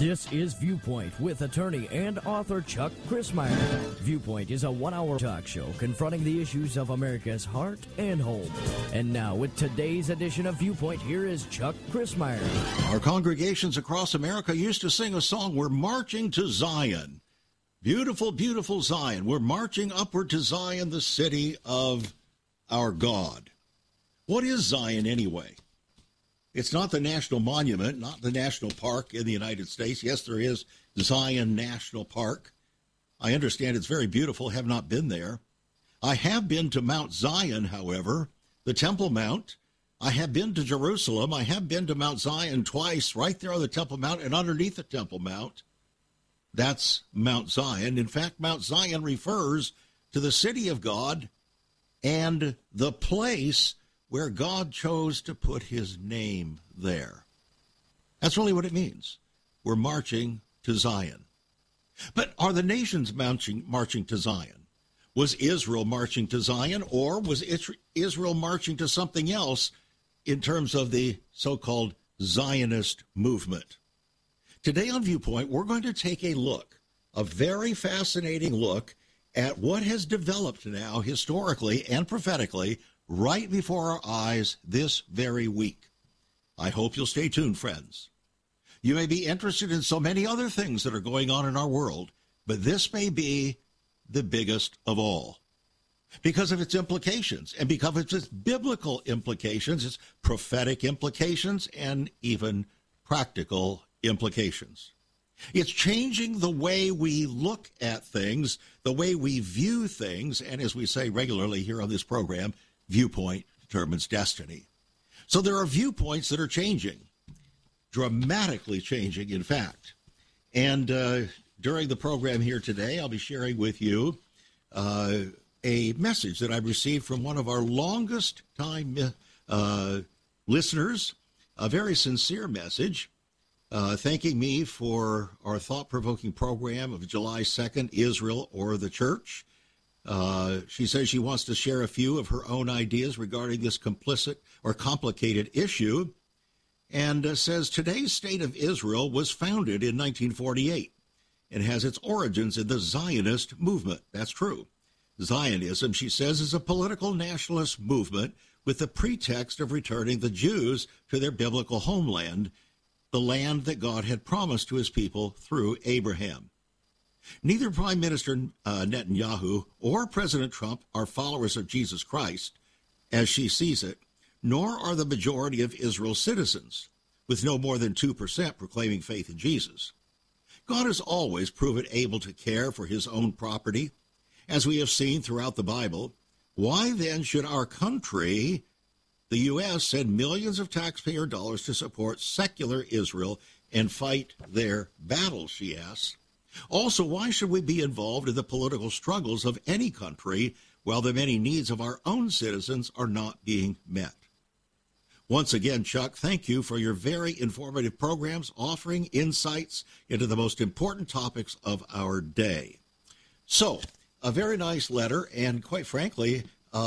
This is Viewpoint with attorney and author Chuck Crismier. Viewpoint is a one-hour talk show confronting the issues of America's heart and home. And now, with today's edition of Viewpoint, here is Chuck Crismier. Our congregations across America used to sing a song, "We're marching to Zion." Beautiful, beautiful Zion. We're marching upward to Zion, the city of our God. What is Zion anyway? It's not the national monument, not the national park in the United States. Yes, there is Zion National Park. I understand it's very beautiful, have not been there. I have been to Mount Zion, however, the Temple Mount. I have been to Jerusalem. I have been to Mount Zion twice, right there on the Temple Mount and underneath the Temple Mount. That's Mount Zion. In fact, Mount Zion refers to the city of God and the place where God chose to put his name there. That's really what it means. We're marching to Zion. But are the nations marching to Zion? Was Israel marching to Zion, or was Israel marching to something else in terms of the so-called Zionist movement? Today on Viewpoint, we're going to take a look, a very fascinating look, at what has developed now historically and prophetically right before our eyes this very week. I hope you'll stay tuned, friends. You may be interested in so many other things that are going on in our world, but this may be the biggest of all because of its implications and because of its biblical implications, its prophetic implications, and even practical implications. It's changing the way we look at things, the way we view things, and as we say regularly here on this program, viewpoint determines destiny. So there are viewpoints that are changing, dramatically changing, in fact. And during the program here today, I'll be sharing with you a message that I received from one of our longest time listeners, a very sincere message, thanking me for our thought-provoking program of July 2nd, Israel or the Church. She says she wants to share a few of her own ideas regarding this complicit or complicated issue, and says today's state of Israel was founded in 1948 and has its origins in the Zionist movement. That's true. Zionism, she says, is a political nationalist movement with the pretext of returning the Jews to their biblical homeland, the land that God had promised to his people through Abraham. Neither Prime Minister Netanyahu or President Trump are followers of Jesus Christ, as she sees it, nor are the majority of Israel's citizens, with no more than 2% proclaiming faith in Jesus. God has always proven able to care for his own property, as we have seen throughout the Bible. Why then should our country, the U.S., send millions of taxpayer dollars to support secular Israel and fight their battles, she asks. Also, why should we be involved in the political struggles of any country while the many needs of our own citizens are not being met? Once again, Chuck, thank you for your very informative programs offering insights into the most important topics of our day. So, a very nice letter, and quite frankly,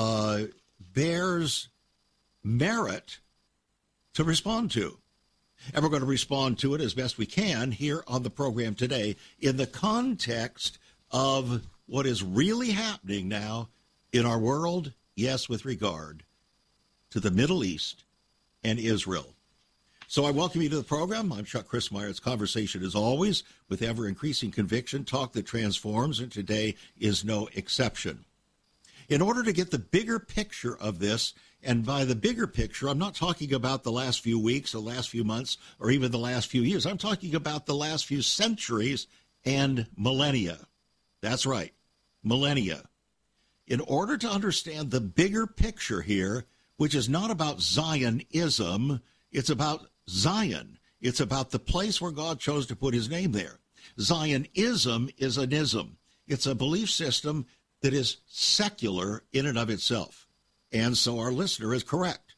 bears merit to respond to. And we're going to respond to it as best we can here on the program today in the context of what is really happening now in our world, yes, with regard to the Middle East and Israel. So I welcome you to the program. I'm Chuck Crismier. It's conversation, as always, with ever-increasing conviction, talk that transforms, and today is no exception. In order to get the bigger picture of this, and by the bigger picture, I'm not talking about the last few weeks, the last few months, or even the last few years. I'm talking about the last few centuries and millennia. That's right, millennia. In order to understand the bigger picture here, which is not about Zionism, it's about Zion. It's about the place where God chose to put his name there. Zionism is an ism. It's a belief system that is secular in and of itself. And so our listener is correct.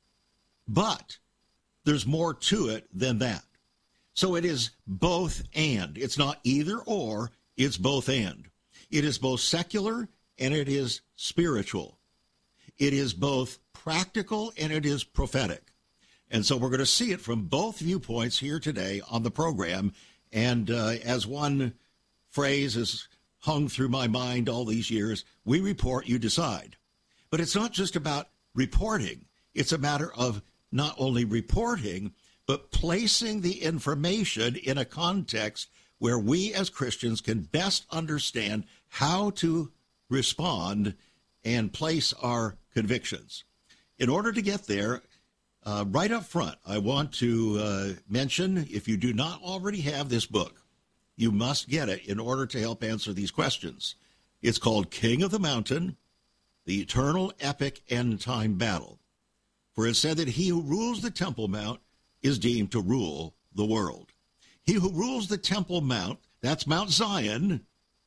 But there's more to it than that. So it is both and. It's not either or, it's both and. It is both secular and it is spiritual. It is both practical and it is prophetic. And so we're going to see it from both viewpoints here today on the program. And as one phrase has hung through my mind all these years, we report, you decide. But it's not just about reporting. It's a matter of not only reporting, but placing the information in a context where we as Christians can best understand how to respond and place our convictions. In order to get there, right up front, I want to mention, if you do not already have this book, you must get it in order to help answer these questions. It's called King of the Mountain, The Eternal Epic End Time Battle. For it said that he who rules the Temple Mount is deemed to rule the world. He who rules the Temple Mount, that's Mount Zion,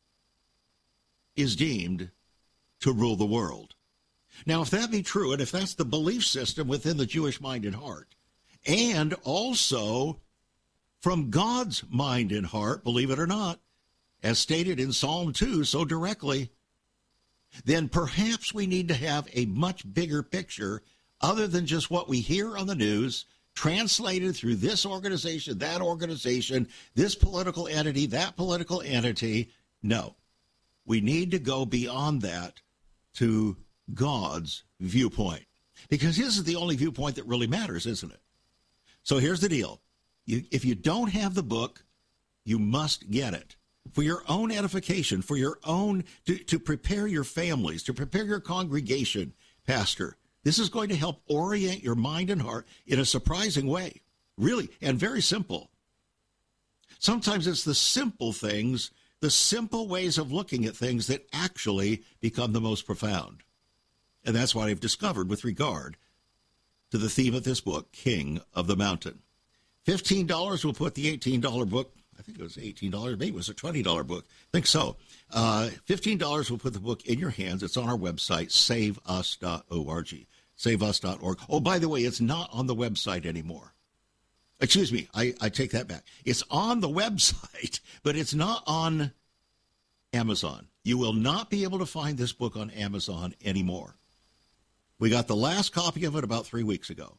is deemed to rule the world. Now, if that be true, and if that's the belief system within the Jewish mind and heart, and also from God's mind and heart, believe it or not, as stated in Psalm 2 so directly, then perhaps we need to have a much bigger picture other than just what we hear on the news, translated through this organization, this political entity, that political entity. No, we need to go beyond that to God's viewpoint, because his is the only viewpoint that really matters, isn't it? So here's the deal. If you don't have the book, you must get it for your own edification, for your own, to prepare your families, to prepare your congregation, Pastor. This is going to help orient your mind and heart in a surprising way, really, and very simple. Sometimes it's the simple things, the simple ways of looking at things that actually become the most profound. And that's what I've discovered with regard to the theme of this book, King of the Mountain. $15 will put the $18 book, I think it was $18, maybe it was a $20 book. I think so. $15 will put the book in your hands. It's on our website, saveus.org. Saveus.org. Oh, by the way, it's not on the website anymore. Excuse me, I take that back. It's on the website, but it's not on Amazon. You will not be able to find this book on Amazon anymore. We got the last copy of it about 3 weeks ago.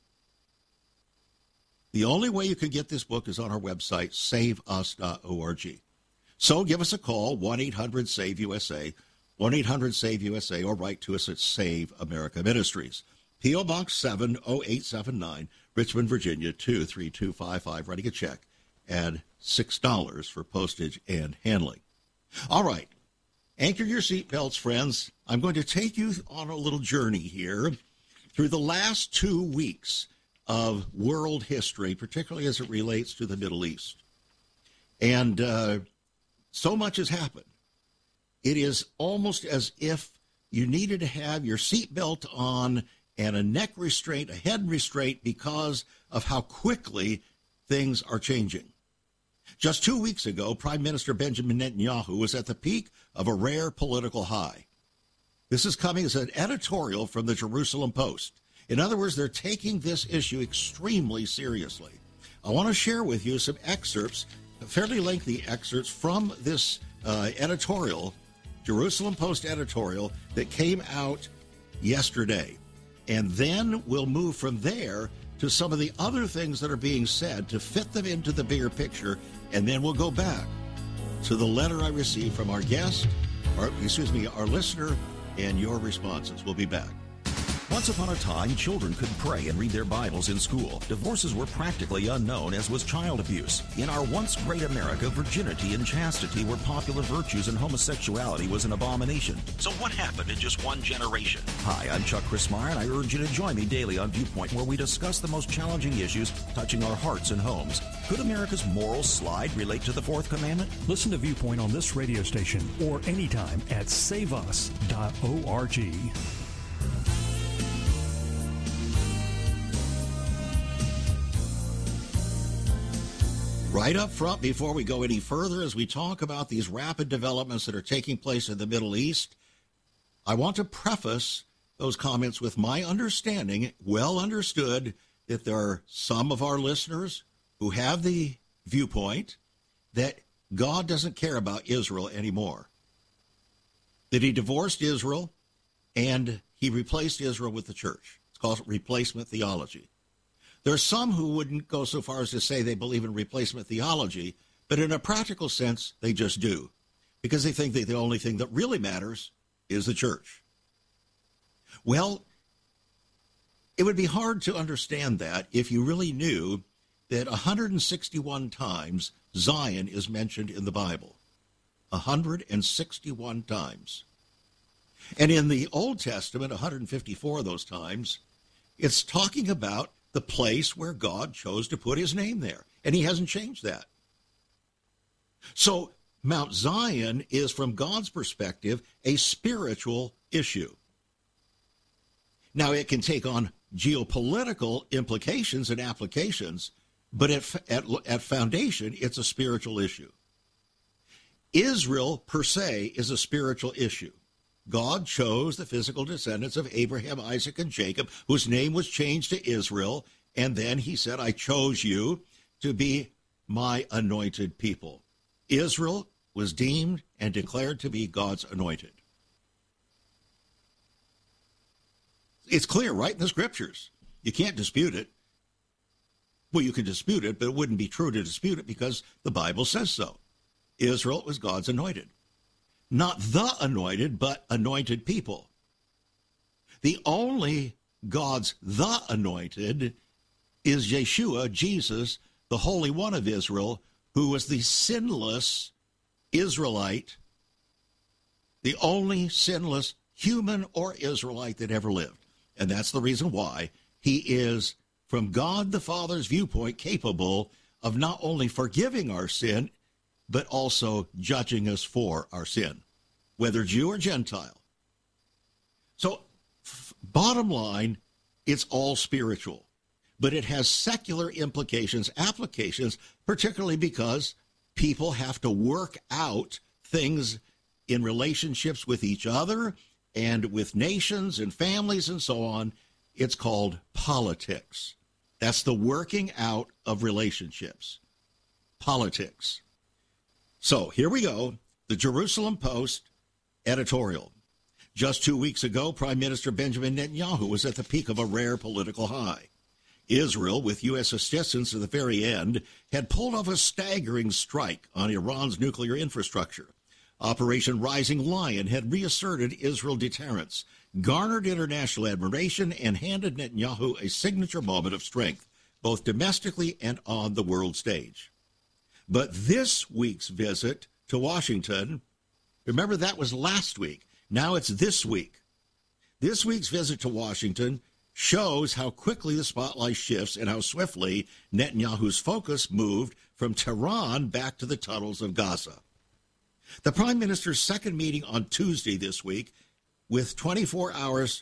The only way you can get this book is on our website, saveus.org. So give us a call, 1-800-SAVE-USA, 1-800-SAVE-USA, or write to us at Save America Ministries. P.O. Box 70879, Richmond, Virginia, 23255. Writing a check, add $6 for postage and handling. All right. Anchor your seatbelts, friends. I'm going to take you on a little journey here through the last 2 weeks of world history, particularly as it relates to the Middle East. And so much has happened. It is almost as if you needed to have your seatbelt on and a neck restraint, a head restraint, because of how quickly things are changing. Just 2 weeks ago, Prime Minister Benjamin Netanyahu was at the peak of a rare political high. This is coming as an editorial from the Jerusalem Post. In other words, they're taking this issue extremely seriously. I want to share with you some excerpts, fairly lengthy excerpts from this editorial, Jerusalem Post editorial, that came out yesterday. And then we'll move from there to some of the other things that are being said to fit them into the bigger picture, and then we'll go back to the letter I received from our guest, our listener, and your responses. We'll be back. Once upon a time, children could pray and read their Bibles in school. Divorces were practically unknown, as was child abuse. In our once great America, virginity and chastity were popular virtues and homosexuality was an abomination. So what happened in just one generation? Hi, I'm Chuck Christmeyer, and I urge you to join me daily on Viewpoint, where we discuss the most challenging issues touching our hearts and homes. Could America's moral slide relate to the Fourth Commandment? Listen to Viewpoint on this radio station or anytime at saveus.org. Right up front, before we go any further, as we talk about these rapid developments that are taking place in the Middle East, I want to preface those comments with my understanding, well understood, that there are some of our listeners who have the viewpoint that God doesn't care about Israel anymore, that he divorced Israel and he replaced Israel with the church. It's called replacement theology. There are some who wouldn't go so far as to say they believe in replacement theology, But in a practical sense, they just do, because they think that the only thing that really matters is the church. Well, it would be hard to understand that if you really knew that 161 times Zion is mentioned in the Bible. 161 times. And in the Old Testament, 154 of those times, it's talking about the place where God chose to put his name there. And he hasn't changed that. So Mount Zion is, from God's perspective, a spiritual issue. Now, it can take on geopolitical implications and applications, but at foundation, it's a spiritual issue. Israel, per se, is a spiritual issue. God chose the physical descendants of Abraham, Isaac, and Jacob, whose name was changed to Israel, and then he said, I chose you to be my anointed people. Israel was deemed and declared to be God's anointed. It's clear, right, in the scriptures. You can't dispute it. Well, you can dispute it, but it wouldn't be true to dispute it because the Bible says so. Israel was God's anointed. Not the anointed, but anointed people. The only God's the anointed is Yeshua, Jesus, the Holy One of Israel, who was the sinless Israelite, the only sinless human or Israelite that ever lived. And that's the reason why he is, from God the Father's viewpoint, capable of not only forgiving our sin, but also judging us for our sin, whether Jew or Gentile. So, bottom line, it's all spiritual, but it has secular implications, applications, particularly because people have to work out things in relationships with each other and with nations and families and so on. It's called politics. That's the working out of relationships. Politics. So here we go, the Jerusalem Post editorial. Just 2 weeks ago, Prime Minister Benjamin Netanyahu was at the peak of a rare political high. Israel, with U.S. assistance at the very end, had pulled off a staggering strike on Iran's nuclear infrastructure. Operation Rising Lion had reasserted Israel deterrence, garnered international admiration, and handed Netanyahu a signature moment of strength, both domestically and on the world stage. But this week's visit to Washington, remember that was last week. Now it's this week. This week's visit to Washington shows how quickly the spotlight shifts and how swiftly Netanyahu's focus moved from Tehran back to the tunnels of Gaza. The Prime Minister's second meeting on Tuesday this week, within 24 hours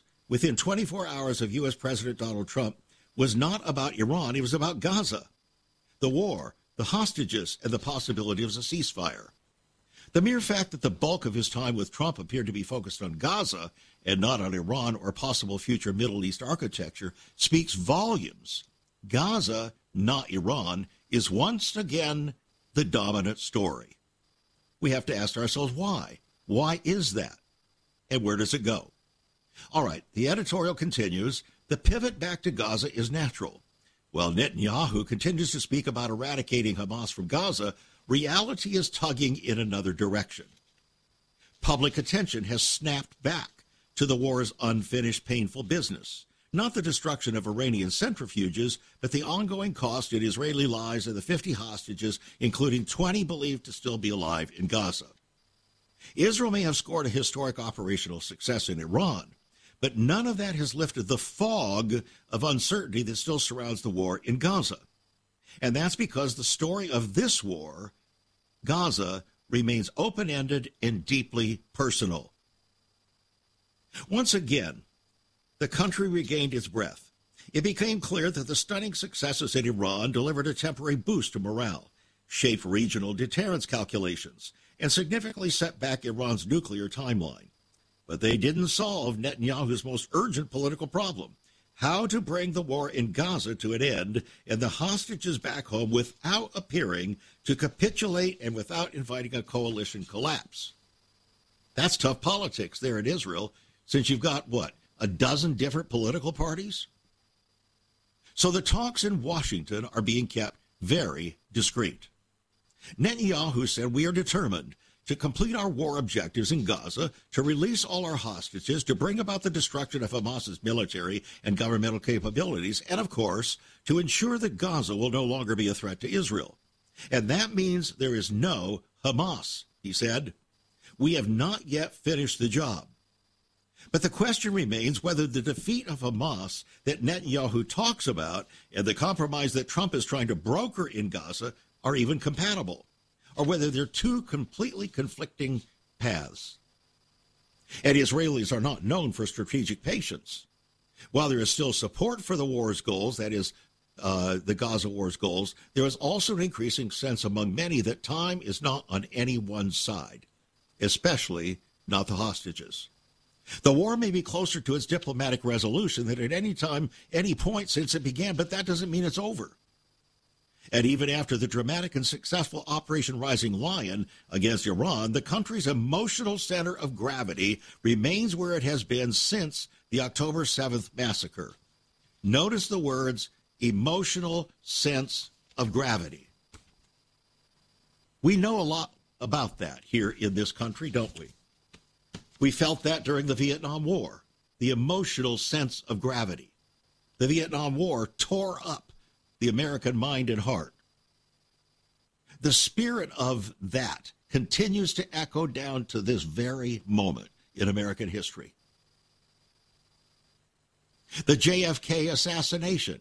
of U.S. President Donald Trump, was not about Iran. It was about Gaza, the war, the hostages, and the possibility of a ceasefire. The mere fact that the bulk of his time with Trump appeared to be focused on Gaza and not on Iran or possible future Middle East architecture speaks volumes. Gaza, not Iran, is once again the dominant story. We have to ask ourselves why. Why is that? And where does it go? All right, the editorial continues. The pivot back to Gaza is natural. While Netanyahu continues to speak about eradicating Hamas from Gaza, reality is tugging in another direction. Public attention has snapped back to the war's unfinished, painful business. Not the destruction of Iranian centrifuges, but the ongoing cost in Israeli lives of the 50 hostages, including 20 believed to still be alive in Gaza. Israel may have scored a historic operational success in Iran, but none of that has lifted the fog of uncertainty that still surrounds the war in Gaza. And that's because the story of this war, Gaza, remains open-ended and deeply personal. Once again, the country regained its breath. It became clear that the stunning successes in Iran delivered a temporary boost to morale, shaped regional deterrence calculations, and significantly set back Iran's nuclear timeline. But they didn't solve Netanyahu's most urgent political problem, how to bring the war in Gaza to an end and the hostages back home without appearing to capitulate and without inviting a coalition collapse. That's tough politics there in Israel, since you've got, a dozen different political parties? So the talks in Washington are being kept very discreet. Netanyahu said, "We are determined to complete our war objectives in Gaza, to release all our hostages, to bring about the destruction of Hamas's military and governmental capabilities, and, of course, to ensure that Gaza will no longer be a threat to Israel. And that means there is no Hamas," he said. "We have not yet finished the job." But the question remains whether the defeat of Hamas that Netanyahu talks about and the compromise that Trump is trying to broker in Gaza are even compatible, or whether they're two completely conflicting paths. And Israelis are not known for strategic patience. While there is still support for the war's goals, that is, the Gaza war's goals, there is also an increasing sense among many that time is not on any one side, especially not the hostages. The war may be closer to its diplomatic resolution than at any time, any point since it began, but that doesn't mean it's over. And even after the dramatic and successful Operation Rising Lion against Iran, the country's emotional center of gravity remains where it has been since the October 7th massacre. Notice the words, emotional sense of gravity. We know a lot about that here in this country, don't we? We felt that during the Vietnam War, the emotional sense of gravity. The Vietnam War tore up the American mind and heart. The spirit of that continues to echo down to this very moment in American history. The JFK assassination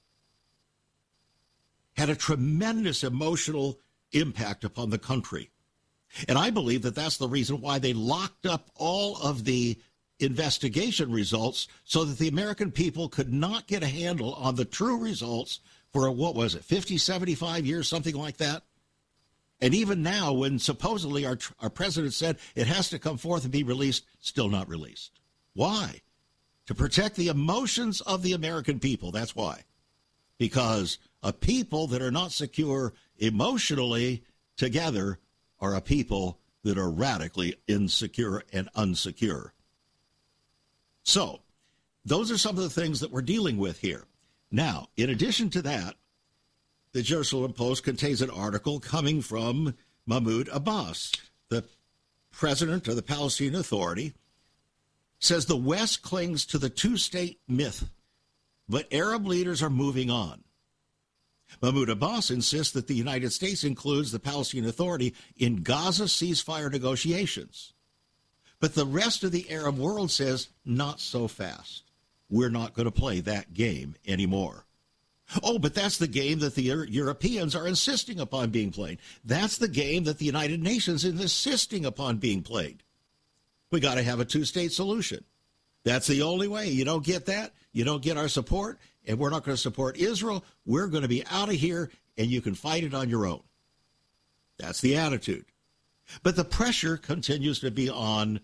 had a tremendous emotional impact upon the country. And I believe that that's the reason why they locked up all of the investigation results so that the American people could not get a handle on the true results for, 50, 75 years, something like that. And even now, when supposedly our president said it has to come forth and be released, still not released. Why? To protect the emotions of the American people. That's why. Because a people that are not secure emotionally together are a people that are radically insecure and unsecure. So, those are some of the things that we're dealing with here. Now, in addition to that, the Jerusalem Post contains an article coming from Mahmoud Abbas, the president of the Palestinian Authority, says the West clings to the two-state myth, but Arab leaders are moving on. Mahmoud Abbas insists that the United States includes the Palestinian Authority in Gaza ceasefire negotiations. But the rest of the Arab world says, not so fast. We're not going to play that game anymore. Oh, but that's the game that the Europeans are insisting upon being played. That's the game that the United Nations is insisting upon being played. We got to have a two-state solution. That's the only way. You don't get that, you don't get our support, and we're not going to support Israel. We're going to be out of here, and you can fight it on your own. That's the attitude. But the pressure continues to be on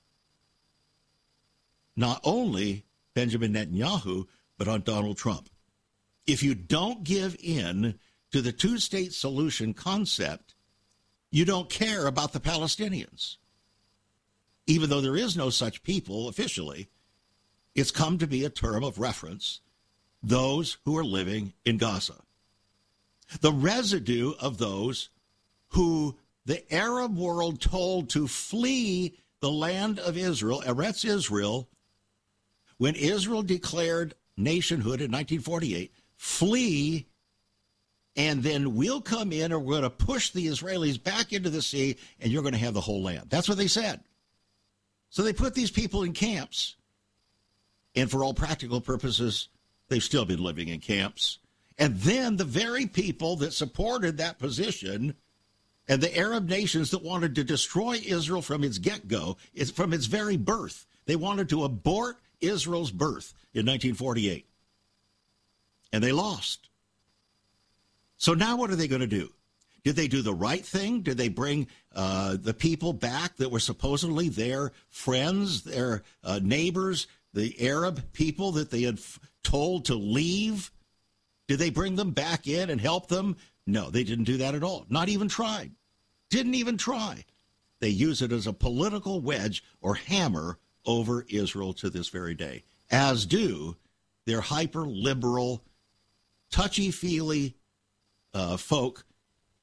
not only Benjamin Netanyahu, but on Donald Trump. If you don't give in to the two-state solution concept, you don't care about the Palestinians. Even though there is no such people officially, it's come to be a term of reference, those who are living in Gaza. The residue of those who the Arab world told to flee the land of Israel, Eretz Israel, when Israel declared nationhood in 1948, flee, and then we'll come in and we're going to push the Israelis back into the sea, and you're going to have the whole land. That's what they said. So they put these people in camps, and for all practical purposes, they've still been living in camps. And then the very people that supported that position and the Arab nations that wanted to destroy Israel from its get-go, from its very birth, they wanted to abort Israel's birth in 1948. And they lost. So now what are they going to do? Did they do the right thing? Did they bring the people back that were supposedly their friends, their neighbors, the Arab people that they had told to leave? Did they bring them back in and help them? No, they didn't do that at all. Not even tried. Didn't even try. They use it as a political wedge or hammer over Israel to this very day, as do their hyper-liberal, touchy-feely folk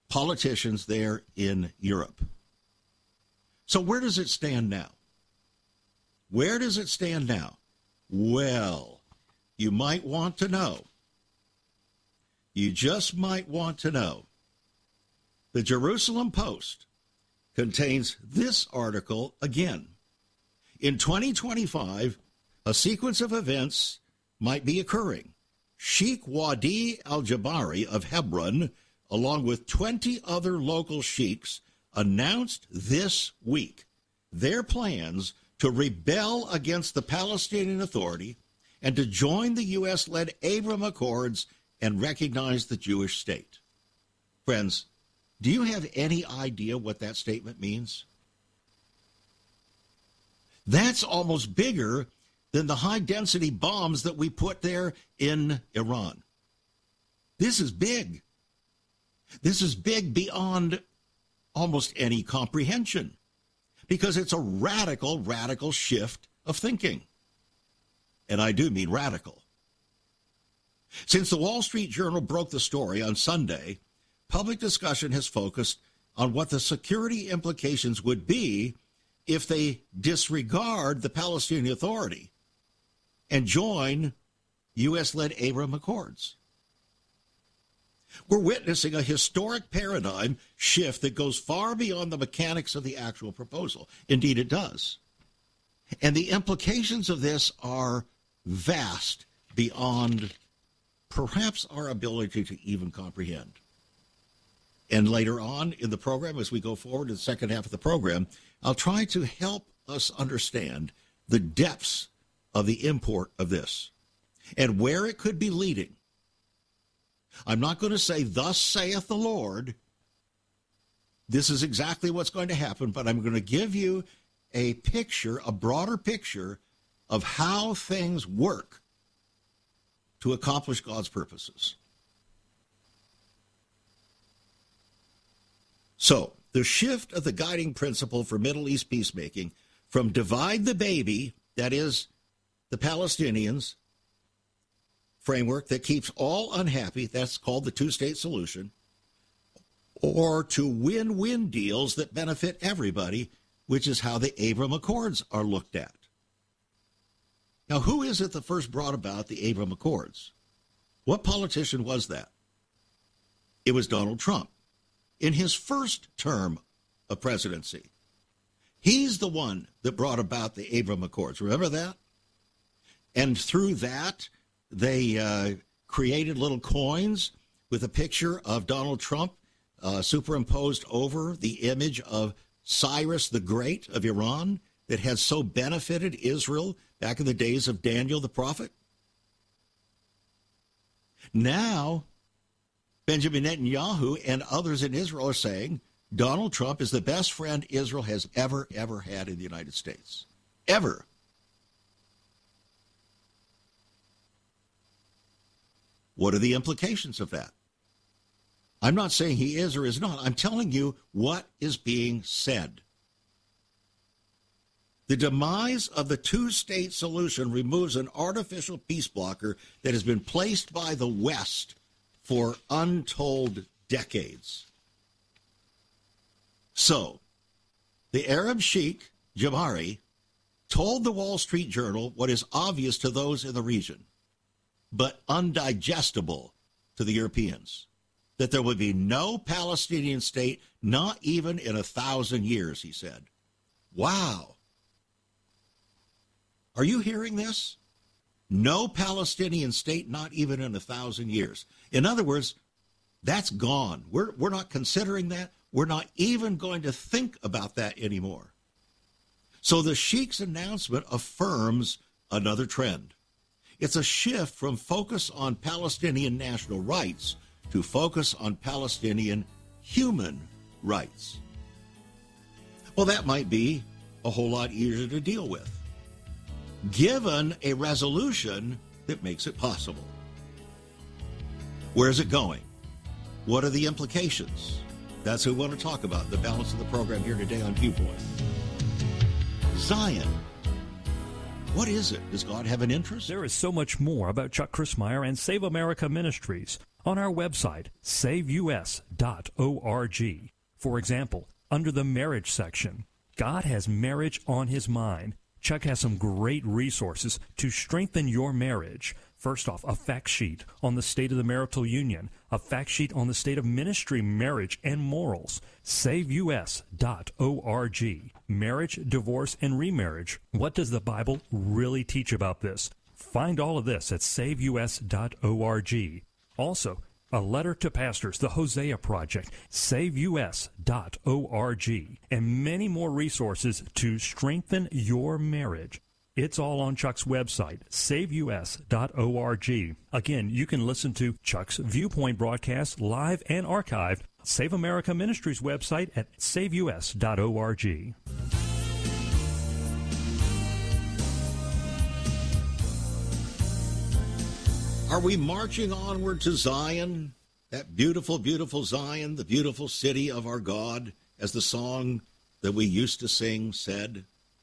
politicians there in Europe. So where does it stand now? Where does it stand now? Well, you might want to know. You just might want to know. The Jerusalem Post contains this article again. In 2025, a sequence of events might be occurring. Sheikh Wadi al-Jabari of Hebron, along with 20 other local sheikhs, announced this week their plans to rebel against the Palestinian Authority and to join the U.S.-led Abraham Accords and recognize the Jewish state. Friends, do you have any idea what that statement means? That's almost bigger than the high-density bombs that we put there in Iran. This is big. This is big beyond almost any comprehension because it's a radical, radical shift of thinking. And I do mean radical. Since the Wall Street Journal broke the story on Sunday, public discussion has focused on what the security implications would be if they disregard the Palestinian Authority and join U.S.-led Abraham Accords. We're witnessing a historic paradigm shift that goes far beyond the mechanics of the actual proposal. Indeed, it does. And the implications of this are vast beyond perhaps our ability to even comprehend. And later on in the program, as we go forward to the second half of the program, I'll try to help us understand the depths of the import of this and where it could be leading. I'm not going to say, thus saith the Lord. This is exactly what's going to happen, but I'm going to give you a picture, a broader picture of how things work to accomplish God's purposes. So, the shift of the guiding principle for Middle East peacemaking from divide the baby, that is, the Palestinians, framework that keeps all unhappy, that's called the two-state solution, or to win-win deals that benefit everybody, which is how the Abraham Accords are looked at. Now, who is it that first brought about the Abraham Accords? What politician was that? It was Donald Trump. In his first term of presidency, he's the one that brought about the Abraham Accords. Remember that? And through that, they created little coins with a picture of Donald Trump superimposed over the image of Cyrus the Great of Iran that had so benefited Israel back in the days of Daniel the prophet. Now, Benjamin Netanyahu and others in Israel are saying Donald Trump is the best friend Israel has ever had in the United States. Ever. What are the implications of that? I'm not saying he is or is not. I'm telling you what is being said. The demise of the two-state solution removes an artificial peace blocker that has been placed by the West for untold decades. So, the Arab Sheikh Jabari told the Wall Street Journal what is obvious to those in the region, but undigestible to the Europeans, that there would be no Palestinian state, not even in 1,000 years, he said. Wow. Are you hearing this? No Palestinian state, not even in 1,000 years. In other words, that's gone. We're not considering that. We're not even going to think about that anymore. So the Sheikh's announcement affirms another trend. It's a shift from focus on Palestinian national rights to focus on Palestinian human rights. Well, that might be a whole lot easier to deal with, given a resolution that makes it possible. Where's it going? What are the implications? That's what we want to talk about, the balance of the program here today on Viewpoint. Zion. What is it? Does God have an interest? There is so much more about Chuck Crismier and Save America Ministries on our website, saveus.org. For example, under the marriage section, God has marriage on his mind. Chuck has some great resources to strengthen your marriage. First off, a fact sheet on the state of the marital union, a fact sheet on the state of ministry, marriage, and morals. SaveUS.org. Marriage, divorce, and remarriage. What does the Bible really teach about this? Find all of this at SaveUS.org. Also, a letter to pastors, the Hosea Project, SaveUS.org, and many more resources to strengthen your marriage. It's all on Chuck's website, SaveUS.org. Again, you can listen to Chuck's Viewpoint broadcast live and archived. Save America Ministries website at SaveUS.org. Are we marching onward to Zion? That beautiful, beautiful Zion, the beautiful city of our God, as the song that we used to sing said.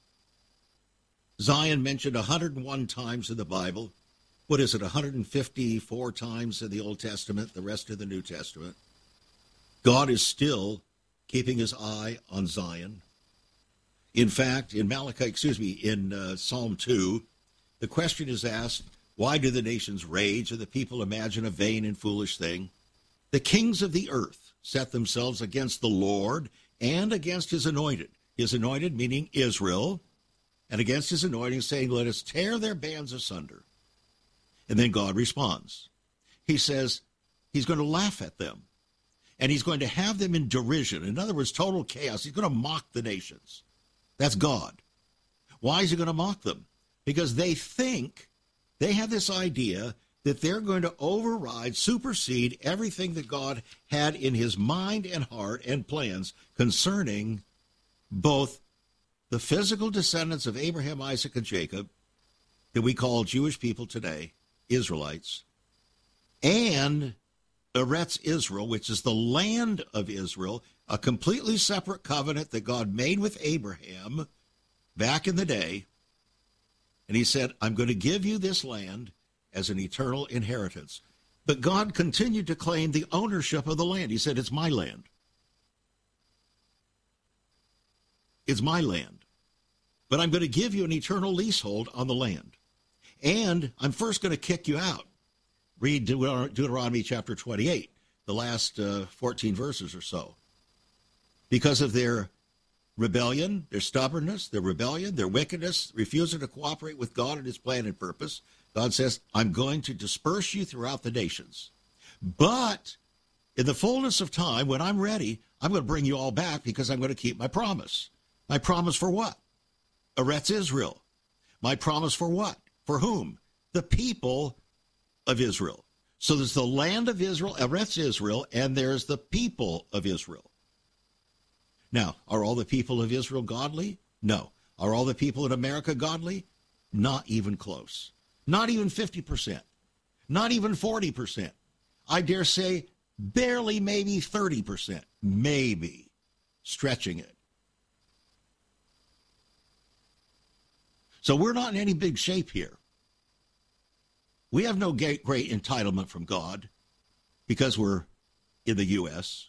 Zion mentioned 101 times in the Bible. What is it, 154 times in the Old Testament, the rest of the New Testament? God is still keeping his eye on Zion. In fact, in Psalm 2, the question is asked, why do the nations rage and the people imagine a vain and foolish thing? The kings of the earth set themselves against the Lord and against his anointed meaning Israel, and against his anointing, saying, let us tear their bands asunder. And then God responds. He says he's going to laugh at them, and he's going to have them in derision. In other words, total chaos. He's going to mock the nations. That's God. Why is he going to mock them? Because they think, they have this idea that they're going to override, supersede everything that God had in his mind and heart and plans concerning both the physical descendants of Abraham, Isaac, and Jacob, that we call Jewish people today, Israelites, and Eretz Israel, which is the land of Israel, a completely separate covenant that God made with Abraham back in the day. And he said, I'm going to give you this land as an eternal inheritance. But God continued to claim the ownership of the land. He said, it's my land. It's my land. But I'm going to give you an eternal leasehold on the land. And I'm first going to kick you out. Read Deuteronomy chapter 28, the last 14 verses or so. Because of their rebellion, their stubbornness, their rebellion, their wickedness, refusing to cooperate with God and his plan and purpose, God says, I'm going to disperse you throughout the nations. But in the fullness of time, when I'm ready, I'm going to bring you all back because I'm going to keep my promise. My promise for what? Eretz Israel. My promise for what? For whom? The people of Israel. So there's the land of Israel, Eretz Israel, and there's the people of Israel. Now, are all the people of Israel godly? No. Are all the people in America godly? Not even close. Not even 50%. Not even 40%. I dare say barely maybe 30%. Maybe. Stretching it. So we're not in any big shape here. We have no great entitlement from God because we're in the U.S.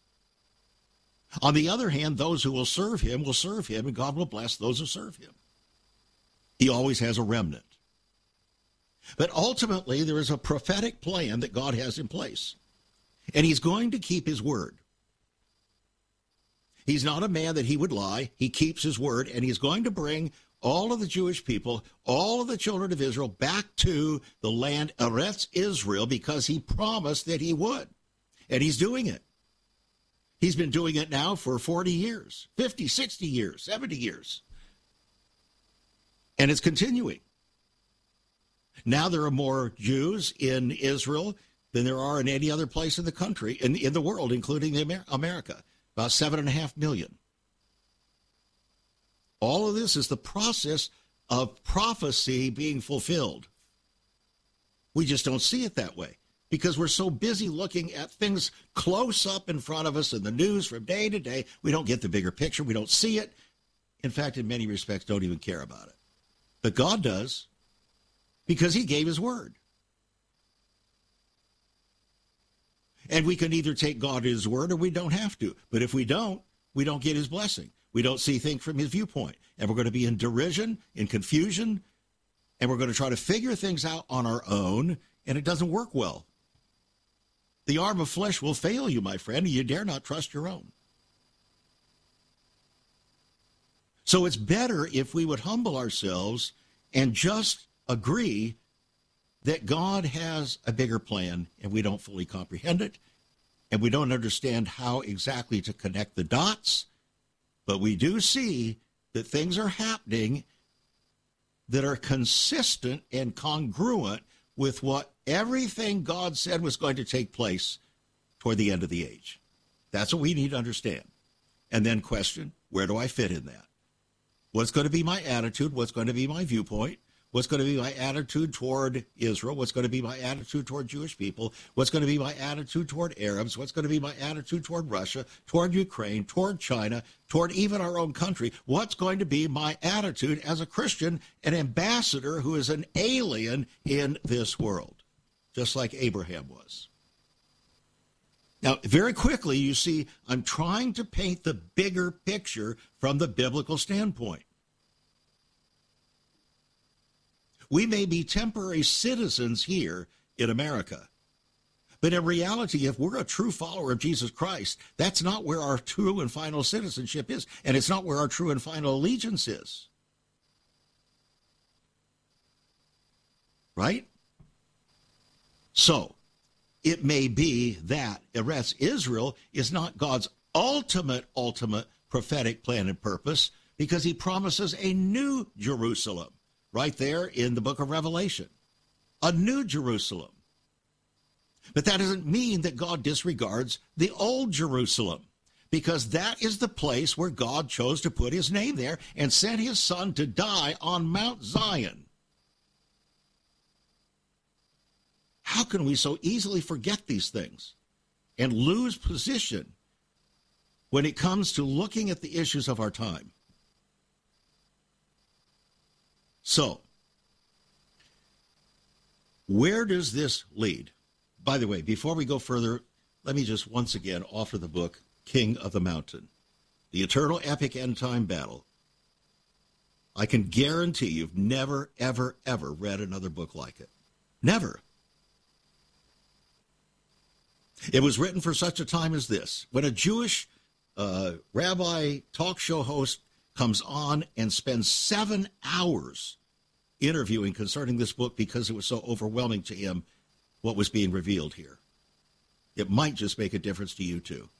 On the other hand, those who will serve him, and God will bless those who serve him. He always has a remnant. But ultimately, there is a prophetic plan that God has in place, and he's going to keep his word. He's not a man that he would lie. He keeps his word, and he's going to bring all of the Jewish people, all of the children of Israel back to the land Eretz Israel because he promised that he would. And he's doing it. He's been doing it now for 40 years, 50, 60 years, 70 years. And it's continuing. Now there are more Jews in Israel than there are in any other place in the country, in the world, including America. About 7.5 million. All of this is the process of prophecy being fulfilled. We just don't see it that way because we're so busy looking at things close up in front of us in the news from day to day. We don't get the bigger picture. We don't see it. In fact, in many respects, don't even care about it. But God does because he gave his word. And we can either take God at his word or we don't have to. But if we don't get his blessing. We don't see things from his viewpoint. And we're going to be in derision, in confusion, and we're going to try to figure things out on our own, and it doesn't work well. The arm of flesh will fail you, my friend, and you dare not trust your own. So it's better if we would humble ourselves and just agree that God has a bigger plan, and we don't fully comprehend it, and we don't understand how exactly to connect the dots, but we do see that things are happening that are consistent and congruent with what everything God said was going to take place toward the end of the age. That's what we need to understand. And then question, where do I fit in that? What's going to be my attitude? What's going to be my viewpoint? What's going to be my attitude toward Israel? What's going to be my attitude toward Jewish people? What's going to be my attitude toward Arabs? What's going to be my attitude toward Russia, toward Ukraine, toward China, toward even our own country? What's going to be my attitude as a Christian, an ambassador who is an alien in this world, just like Abraham was? Now, very quickly, you see, I'm trying to paint the bigger picture from the biblical standpoint. We may be temporary citizens here in America, but in reality, if we're a true follower of Jesus Christ, that's not where our true and final citizenship is, and it's not where our true and final allegiance is. Right? So, it may be that Israel is not God's ultimate prophetic plan and purpose, because he promises a new Jerusalem. Right there in the book of Revelation, a new Jerusalem. But that doesn't mean that God disregards the old Jerusalem, because that is the place where God chose to put his name there and sent his son to die on Mount Zion. How can we so easily forget these things and lose position when it comes to looking at the issues of our time? So, where does this lead? By the way, before we go further, let me just once again offer the book, King of the Mountain, The Eternal Epic End Time Battle. I can guarantee you've never, ever, ever read another book like it. Never. It was written for such a time as this, when a Jewish rabbi talk show host comes on and spends 7 hours interviewing concerning this book because it was so overwhelming to him what was being revealed here. It might just make a difference to you too.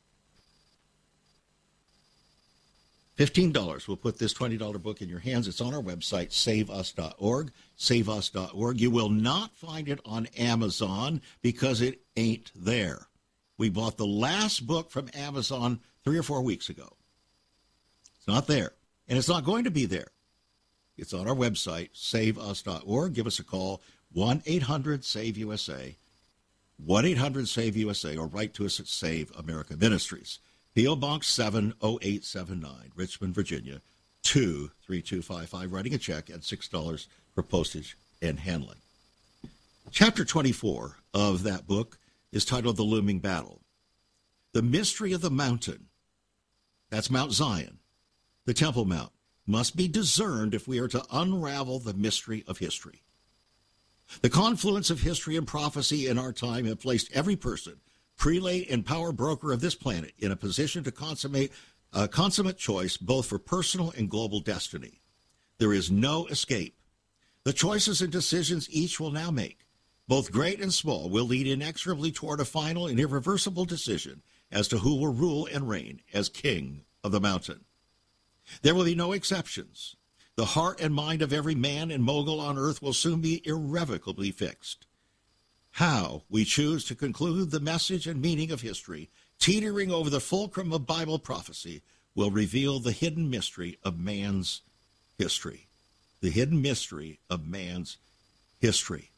$15 will put this $20 book in your hands. It's on our website, saveus.org, saveus.org. You will not find it on Amazon because it ain't there. We bought the last book from Amazon 3 or 4 weeks ago. Not there, and it's not going to be there. It's on our website, saveus.org. Give us a call, 1-800-SAVE-USA, 1-800-SAVE-USA, or write to us at Save America Ministries, P.O. Box 70879, Richmond, Virginia, 23255, writing a check at $6 for postage and handling. Chapter 24 of that book is titled The Looming Battle. The mystery of the mountain, that's Mount Zion, the Temple Mount, must be discerned if we are to unravel the mystery of history. The confluence of history and prophecy in our time have placed every person, prelate and power broker of this planet, in a position to consummate a consummate choice both for personal and global destiny. There is no escape. The choices and decisions each will now make, both great and small, will lead inexorably toward a final and irreversible decision as to who will rule and reign as king of the mountain. There will be no exceptions. The heart and mind of every man and mogul on earth will soon be irrevocably fixed. How we choose to conclude the message and meaning of history, teetering over the fulcrum of Bible prophecy, will reveal the hidden mystery of man's history. The hidden mystery of man's history.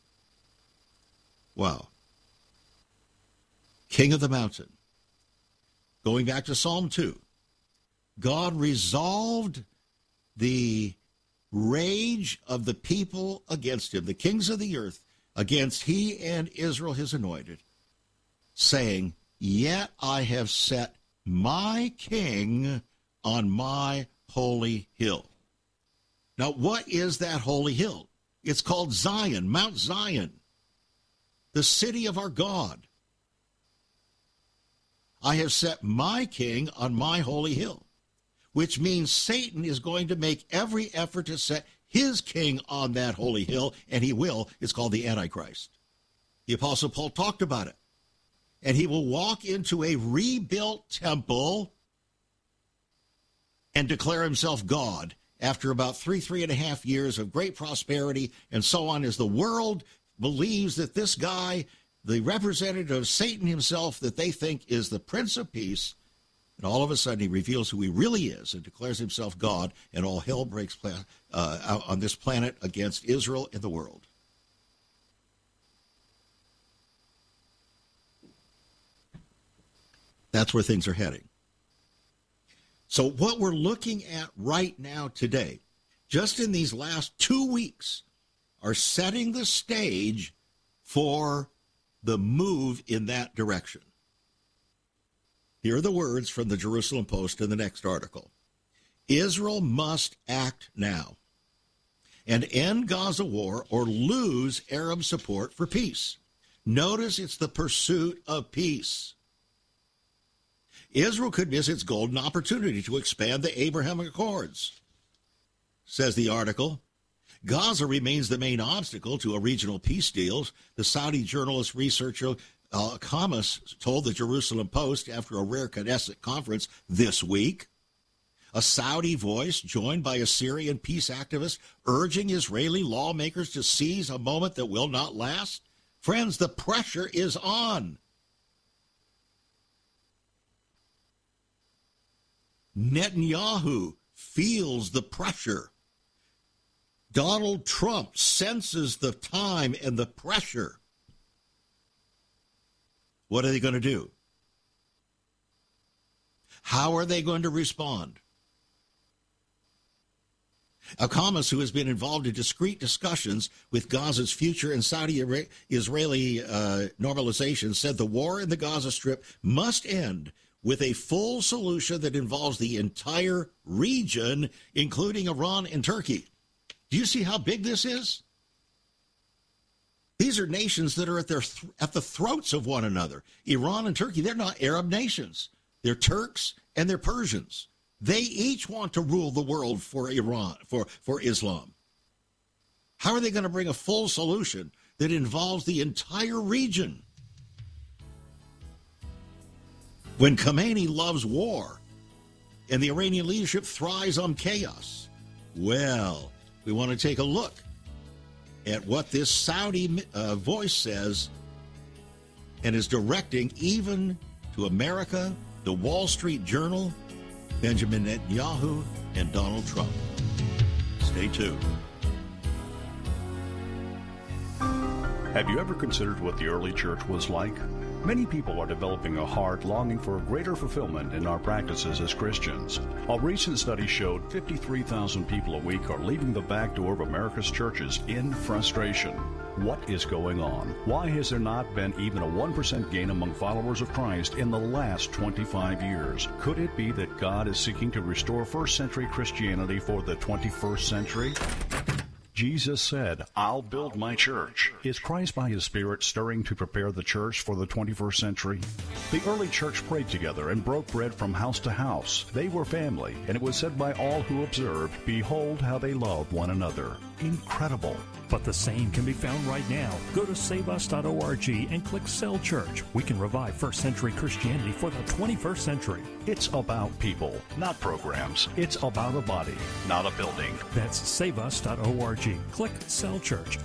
Wow. King of the mountain. Going back to Psalm 2. God resolved the rage of the people against him, the kings of the earth, against he and Israel, his anointed, saying, "Yet I have set my king on my holy hill." Now, what is that holy hill? It's called Zion, Mount Zion, the city of our God. I have set my king on my holy hill, which means Satan is going to make every effort to set his king on that holy hill, and he will. It's called the Antichrist. The Apostle Paul talked about it. And he will walk into a rebuilt temple and declare himself God after about three and a half years of great prosperity and so on, as the world believes that this guy, the representative of Satan himself, that they think is the Prince of Peace, and all of a sudden he reveals who he really is and declares himself God, and all hell breaks out on this planet against Israel and the world. That's where things are heading. So what we're looking at right now today, just in these last 2 weeks, are setting the stage for the move in that direction. Here are the words from the Jerusalem Post in the next article. Israel must act now and end Gaza war or lose Arab support for peace. Notice it's the pursuit of peace. Israel could miss its golden opportunity to expand the Abrahamic Accords, says the article. Gaza remains the main obstacle to a regional peace deal, the Saudi journalist researcher Al-Qamas told the Jerusalem Post after a rare Knesset conference this week. A Saudi voice joined by a Syrian peace activist urging Israeli lawmakers to seize a moment that will not last. Friends, the pressure is on. Netanyahu feels the pressure. Donald Trump senses the time and the pressure. What are they going to do? How are they going to respond? Al-Qamas, who has been involved in discreet discussions with Gaza's future and Saudi-Israeli normalization, said the war in the Gaza Strip must end with a full solution that involves the entire region, including Iran and Turkey. Do you see how big this is? These are nations that are at the throats of one another. Iran and Turkey, they're not Arab nations. They're Turks and they're Persians. They each want to rule the world for Iran, for Islam. How are they going to bring a full solution that involves the entire region? When Khomeini loves war and the Iranian leadership thrives on chaos, well, we want to take a look at what this Saudi voice says and is directing even to America, the Wall Street Journal, Benjamin Netanyahu, and Donald Trump. Stay tuned. Have you ever considered what the early church was like? Many people are developing a heart longing for a greater fulfillment in our practices as Christians. A recent study showed 53,000 people a week are leaving the back door of America's churches in frustration. What is going on? Why has there not been even a 1% gain among followers of Christ in the last 25 years? Could it be that God is seeking to restore first-century Christianity for the 21st century? Jesus said, "I'll build my church." Is Christ by his Spirit stirring to prepare the church for the 21st century? The early church prayed together and broke bread from house to house. They were family, and it was said by all who observed, "Behold how they love one another." Incredible. But the same can be found right now. Go to saveus.org and click Cell Church. We can revive first century Christianity for the 21st century. It's about people, not programs. It's about a body, not a building. That's saveus.org. Click Cell Church.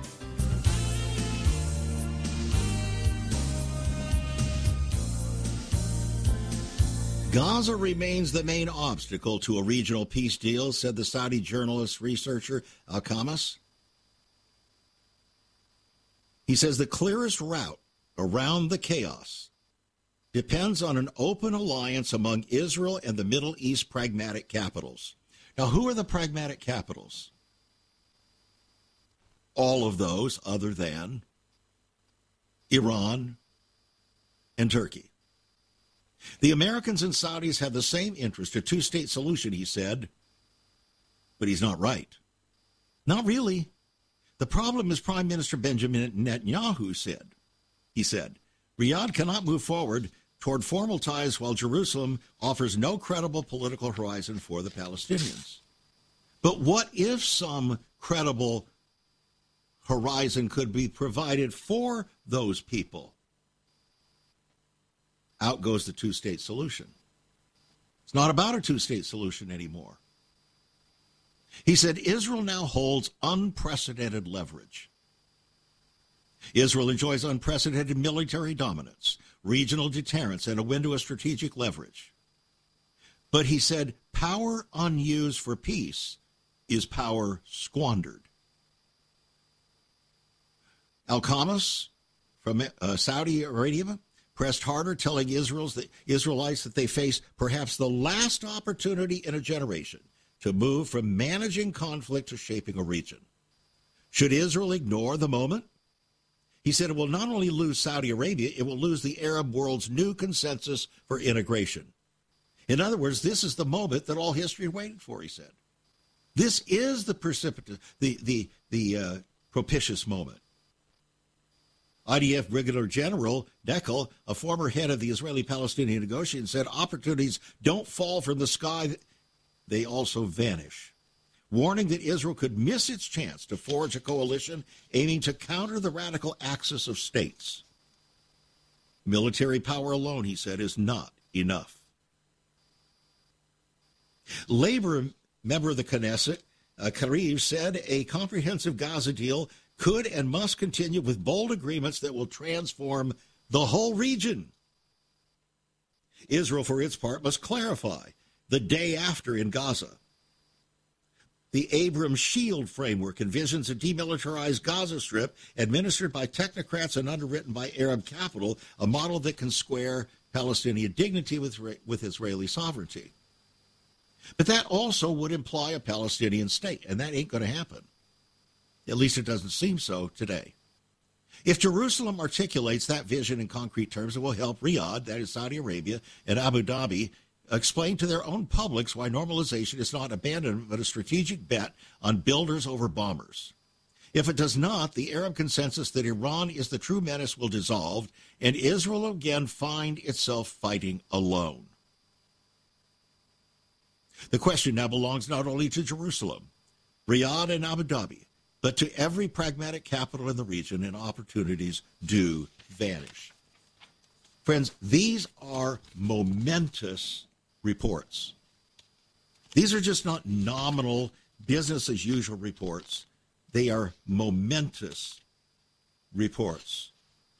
Gaza remains the main obstacle to a regional peace deal, said the Saudi journalist researcher Al-Qamas. He says the clearest route around the chaos depends on an open alliance among Israel and the Middle East pragmatic capitals. Now, who are the pragmatic capitals? All of those other than Iran, and Turkey. The Americans and Saudis have the same interest, a two-state solution, he said. But he's not right. Not really. The problem is Prime Minister Benjamin Netanyahu said. He said, Riyadh cannot move forward toward formal ties while Jerusalem offers no credible political horizon for the Palestinians. But what if some credible horizon could be provided for those people? Out goes the two-state solution. It's not about a two-state solution anymore. He said Israel now holds unprecedented leverage. Israel enjoys unprecedented military dominance, regional deterrence, and a window of strategic leverage. But he said power unused for peace is power squandered. Al-Qamas from Saudi Arabia pressed harder, telling Israelites that they face perhaps the last opportunity in a generation to move from managing conflict to shaping a region. Should Israel ignore the moment? He said it will not only lose Saudi Arabia, it will lose the Arab world's new consensus for integration. In other words, this is the moment that all history waited for, he said. This is the propitious moment. IDF Brigadier General Dekel, a former head of the Israeli-Palestinian negotiations, said opportunities don't fall from the sky, they also vanish, warning that Israel could miss its chance to forge a coalition aiming to counter the radical axis of states. Military power alone, he said, is not enough. Labor member of the Knesset, Kariv, said a comprehensive Gaza deal could and must continue with bold agreements that will transform the whole region. Israel, for its part, must clarify the day after in Gaza. The Abraham Shield framework envisions a demilitarized Gaza Strip administered by technocrats and underwritten by Arab capital, a model that can square Palestinian dignity with Israeli sovereignty. But that also would imply a Palestinian state, and that ain't going to happen. At least it doesn't seem so today. If Jerusalem articulates that vision in concrete terms, it will help Riyadh, that is Saudi Arabia, and Abu Dhabi explain to their own publics why normalization is not abandonment but a strategic bet on builders over bombers. If it does not, the Arab consensus that Iran is the true menace will dissolve, and Israel will again find itself fighting alone. The question now belongs not only to Jerusalem, Riyadh, and Abu Dhabi, but to every pragmatic capital in the region, and opportunities do vanish. Friends, these are momentous reports. These are just not nominal business-as-usual reports. They are momentous reports.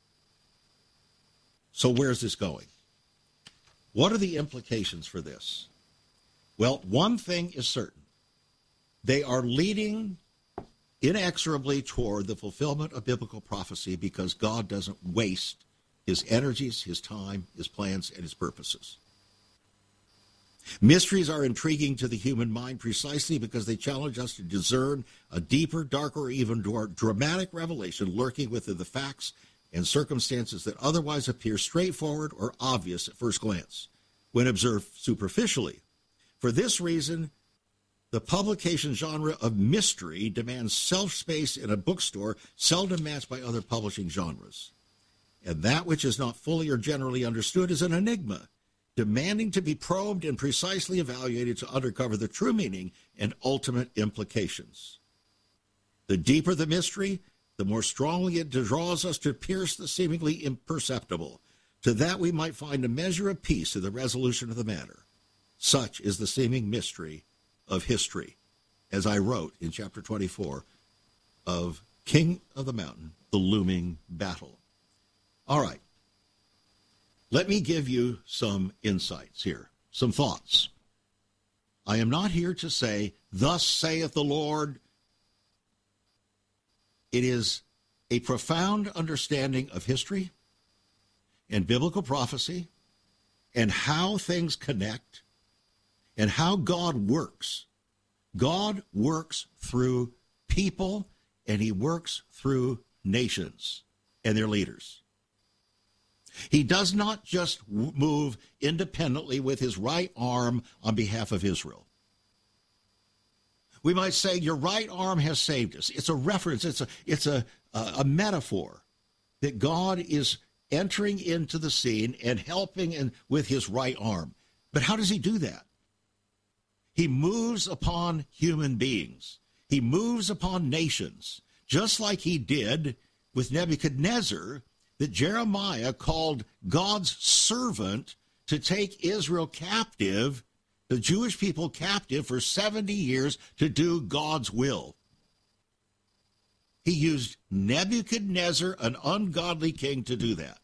So where's this going? What are the implications for this? Well, one thing is certain. They are leading inexorably toward the fulfillment of biblical prophecy, because God doesn't waste his energies, his time, his plans, and his purposes. Mysteries are intriguing to the human mind precisely because they challenge us to discern a deeper, darker, or even more dramatic revelation lurking within the facts and circumstances that otherwise appear straightforward or obvious at first glance when observed superficially. For this reason, the publication genre of mystery demands self-space in a bookstore seldom matched by other publishing genres. And that which is not fully or generally understood is an enigma, demanding to be probed and precisely evaluated to uncover the true meaning and ultimate implications. The deeper the mystery, the more strongly it draws us to pierce the seemingly imperceptible, to that we might find a measure of peace in the resolution of the matter. Such is the seeming mystery of history, as I wrote in chapter 24 of King of the Mountain, The Looming Battle. All right. Let me give you some insights here, some thoughts. I am not here to say, thus saith the Lord. It is a profound understanding of history and biblical prophecy and how things connect and how God works. God works through people, and he works through nations and their leaders. He does not just move independently with his right arm on behalf of Israel. We might say your right arm has saved us. It's a reference. It's a metaphor that God is entering into the scene and helping with his right arm. But how does he do that? He moves upon human beings. He moves upon nations, just like he did with Nebuchadnezzar, that Jeremiah called God's servant to take Israel captive, the Jewish people captive for 70 years to do God's will. He used Nebuchadnezzar, an ungodly king, to do that.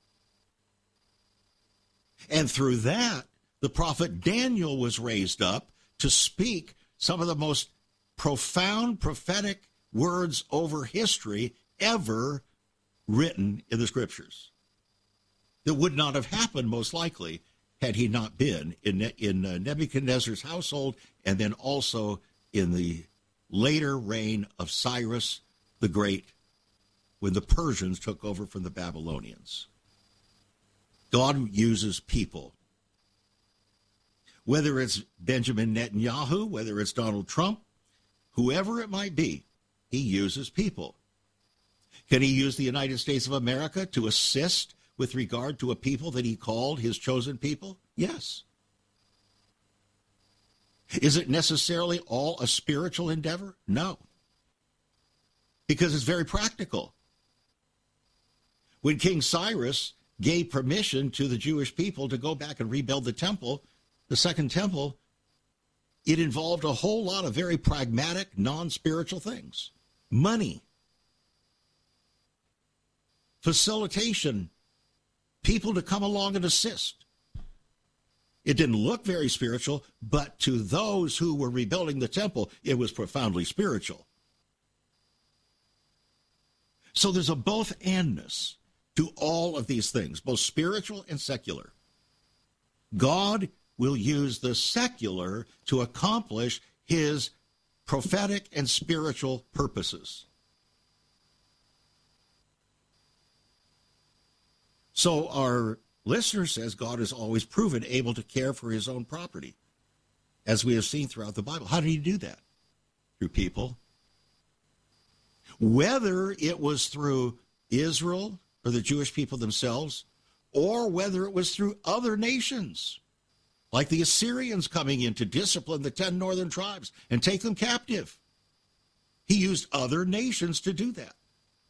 And through that, the prophet Daniel was raised up to speak some of the most profound prophetic words over history ever written in the scriptures. That would not have happened, most likely, had he not been in Nebuchadnezzar's household, and then also in the later reign of Cyrus the Great, when the Persians took over from the Babylonians. God uses people. Whether it's Benjamin Netanyahu, whether it's Donald Trump, whoever it might be, he uses people. Can he use the United States of America to assist with regard to a people that he called his chosen people? Yes. Is it necessarily all a spiritual endeavor? No. Because it's very practical. When King Cyrus gave permission to the Jewish people to go back and rebuild the temple, the second temple, it involved a whole lot of very pragmatic, non-spiritual things. Money, facilitation, people to come along and assist. It didn't look very spiritual, but to those who were rebuilding the temple, it was profoundly spiritual. So there's a both-andness to all of these things, both spiritual and secular. God will use the secular to accomplish his prophetic and spiritual purposes. So our listener says God is always proven able to care for his own property, as we have seen throughout the Bible. How did he do that? Through people. Whether it was through Israel or the Jewish people themselves, or whether it was through other nations, like the Assyrians coming in to discipline the 10 northern tribes and take them captive. He used other nations to do that.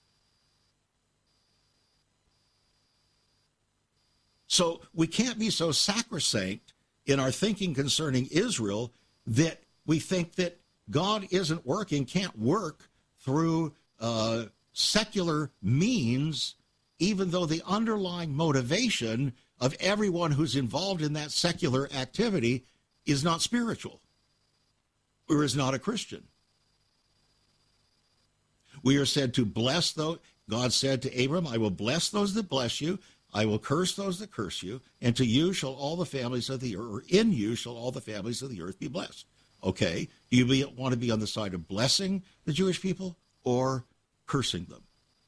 So we can't be so sacrosanct in our thinking concerning Israel that we think that God isn't working, can't work through secular means, even though the underlying motivation of everyone who's involved in that secular activity is not spiritual or is not a Christian. We are said to bless those. God said to Abram, I will bless those that bless you. I will curse those that curse you. And to you shall all the families of the earth, or in you shall all the families of the earth be blessed. Okay, do you want to be on the side of blessing the Jewish people or cursing them?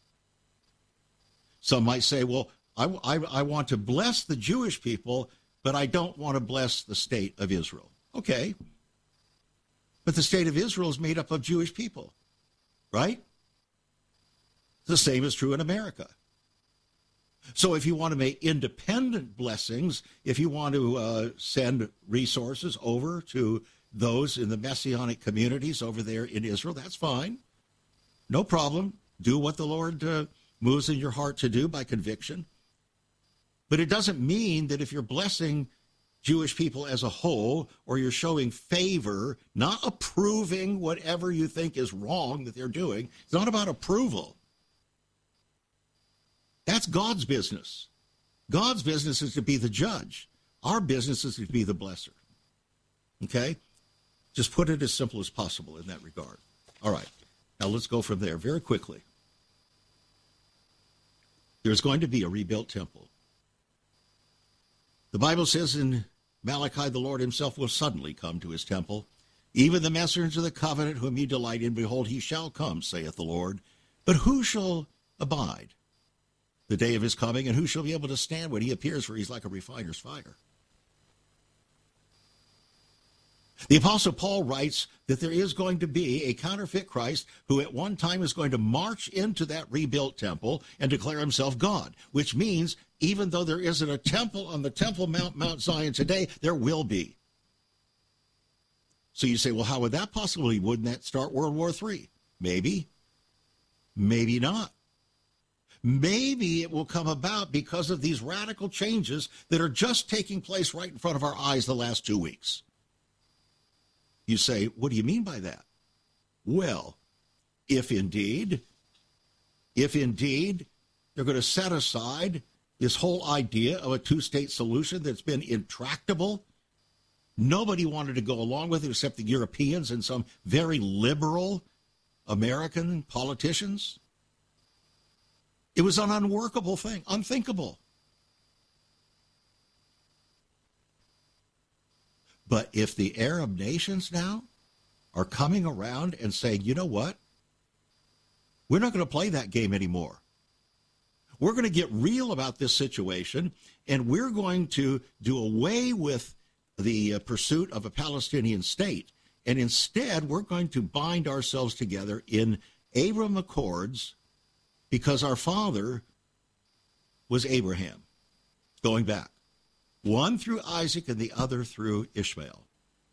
Some might say, well, I want to bless the Jewish people, but I don't want to bless the state of Israel. Okay. But the state of Israel is made up of Jewish people, right? The same is true in America. So if you want to make independent blessings, if you want to send resources over to those in the Messianic communities over there in Israel, that's fine. No problem. Do what the Lord moves in your heart to do by conviction. But it doesn't mean that if you're blessing Jewish people as a whole, or you're showing favor, not approving whatever you think is wrong that they're doing. It's not about approval. That's God's business. God's business is to be the judge. Our business is to be the blesser. Okay? Just put it as simple as possible in that regard. All right. Now let's go from there very quickly. There's going to be a rebuilt temple. The Bible says in Malachi, the Lord himself will suddenly come to his temple. Even the messengers of the covenant whom ye delight in, behold, he shall come, saith the Lord. But who shall abide? the day of his coming, and who shall be able to stand when he appears, for he's like a refiner's fire. The Apostle Paul writes that there is going to be a counterfeit Christ who at one time is going to march into that rebuilt temple and declare himself God, which means even though there isn't a temple on the Temple Mount Zion today, there will be. So you say, well, how would that possibly? Wouldn't that start World War III? Maybe. Maybe not. Maybe it will come about because of these radical changes that are just taking place right in front of our eyes the last 2 weeks. You say, what do you mean by that? Well, if indeed they're going to set aside this whole idea of a two-state solution that's been intractable, nobody wanted to go along with it except the Europeans and some very liberal American politicians. It was an unworkable thing, unthinkable. But if the Arab nations now are coming around and saying, you know what? We're not going to play that game anymore. We're going to get real about this situation, and we're going to do away with the pursuit of a Palestinian state. And instead, we're going to bind ourselves together in Abraham Accords because our father was Abraham, going back. One through Isaac and the other through Ishmael.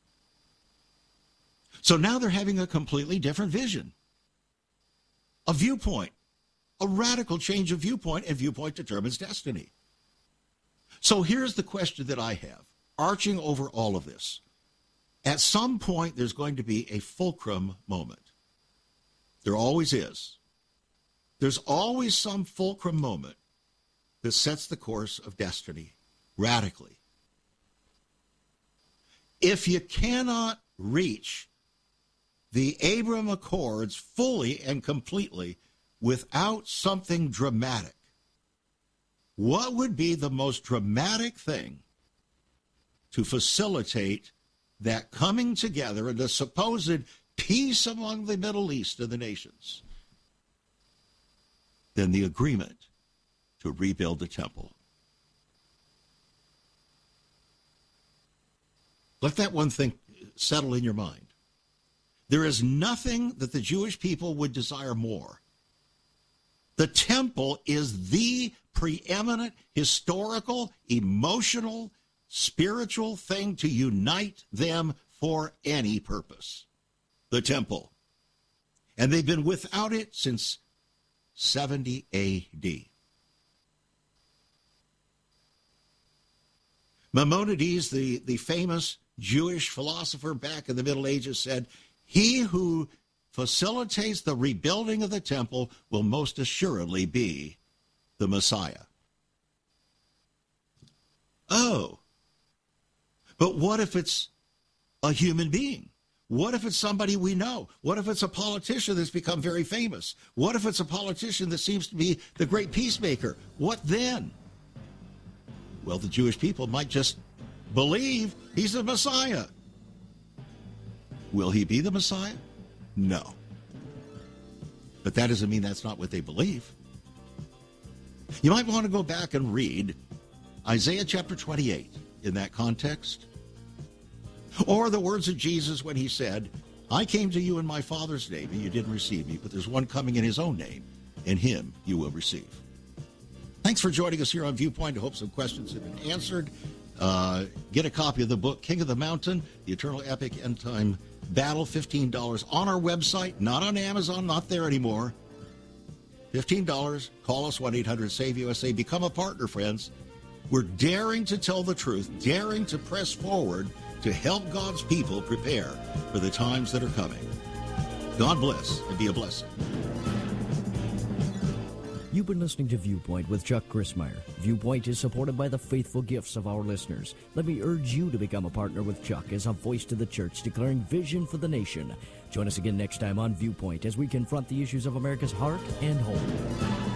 So now they're having a completely different vision, a viewpoint, a radical change of viewpoint, and viewpoint determines destiny. So here's the question that I have, arching over all of this. At some point, there's going to be a fulcrum moment. There always is. There's always some fulcrum moment that sets the course of destiny. Radically. If you cannot reach the Abraham Accords fully and completely without something dramatic, what would be the most dramatic thing to facilitate that coming together and the supposed peace among the Middle East and the nations than the agreement to rebuild the temple? Let that one thing settle in your mind. There is nothing that the Jewish people would desire more. The temple is the preeminent historical, emotional, spiritual thing to unite them for any purpose. The temple. And they've been without it since 70 A.D. Maimonides, the famous Jewish philosopher back in the Middle Ages, said, he who facilitates the rebuilding of the temple will most assuredly be the Messiah. Oh, but what if it's a human being? What if it's somebody we know? What if it's a politician that's become very famous? What if it's a politician that seems to be the great peacemaker? What then? Well, the Jewish people might just believe he's the Messiah. Will he be the Messiah? No. But that doesn't mean that's not what they believe. You might want to go back and read Isaiah chapter 28 in that context. Or the words of Jesus when he said, I came to you in my Father's name, and you didn't receive me, but there's one coming in his own name, and him you will receive. Thanks for joining us here on Viewpoint. I hope some questions have been answered. Get a copy of the book, King of the Mountain, The Eternal Epic End Time Battle, $15 on our website, not on Amazon, not there anymore. $15. Call us, 1-800-SAVE-USA. Become a partner, friends. We're daring to tell the truth, daring to press forward to help God's people prepare for the times that are coming. God bless and be a blessing. You've been listening to Viewpoint with Chuck Crismier. Viewpoint is supported by the faithful gifts of our listeners. Let me urge you to become a partner with Chuck as a voice to the church declaring vision for the nation. Join us again next time on Viewpoint as we confront the issues of America's heart and home.